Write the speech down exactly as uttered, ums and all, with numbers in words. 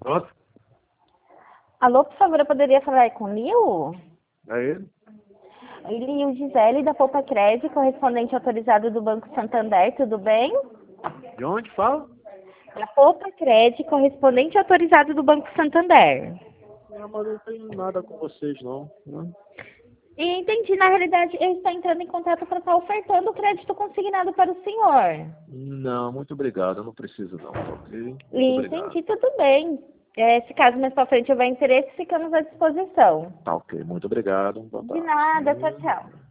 Pronto. Alô, por favor, eu poderia falar com o Lio? É ele? Lio Gisele, da Poupa Cred, correspondente autorizado do Banco Santander, tudo bem? De onde fala? Da Poupa Cred, correspondente autorizado do Banco Santander. Não, mas não tenho nada com vocês, não. Né? E entendi, na realidade, eu estou entrando em contato para estar ofertando o crédito consignado para o senhor. Não, muito obrigado. Eu não preciso, não. Tá ok? Muito E obrigado. entendi, tudo bem. É, se caso mais para frente houver interesse, ficamos à disposição. Tá ok. Muito obrigado. Boa De tarde. nada, tchau, tchau.